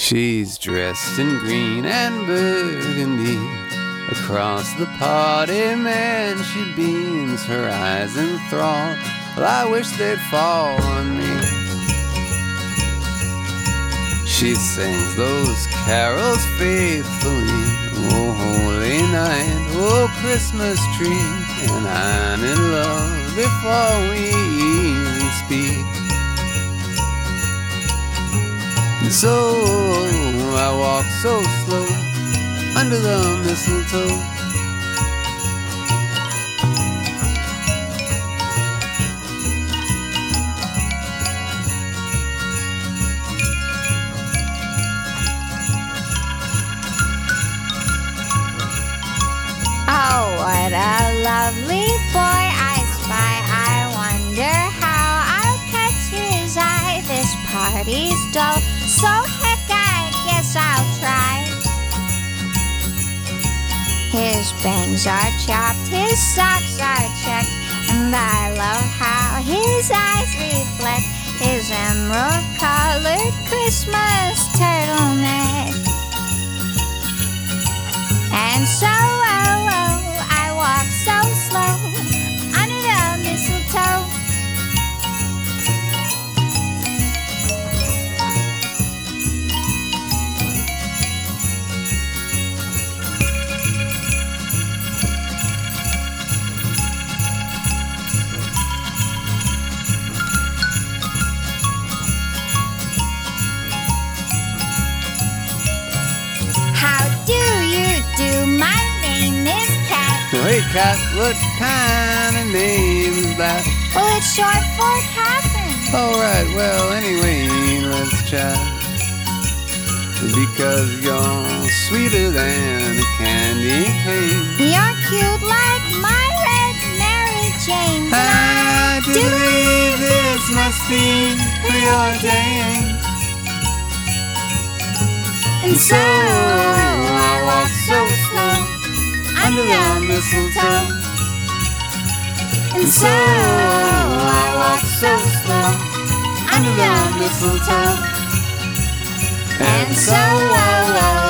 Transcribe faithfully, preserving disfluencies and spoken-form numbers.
She's dressed in green and burgundy. Across the party, man, she beams her eyes in thrall. Well, I wish they'd fall on me. She sings those carols faithfully. Oh, holy night, oh, Christmas tree. And I'm in love before we even speak. And so I walk so slow under the mistletoe. Oh, what a lovely boy I spy. I wonder how I'll catch his eye. This party's dull, so heck, I guess I'll try. His bangs are chopped, his socks are checked, and I love how his eyes reflect his emerald-colored Christmas turtleneck. And so, oh, oh, I walk so slow under the mistletoe. Hey, Cat, what kind of name is that? Well, it's short for Catherine. All right, well, anyway, let's chat. Because you're sweeter than a candy cane. You're cute like my red Mary Jane. I do believe this must be preordained. And so I walk so slow under the mistletoe. And so I walk so slow under the mistletoe. And so I walk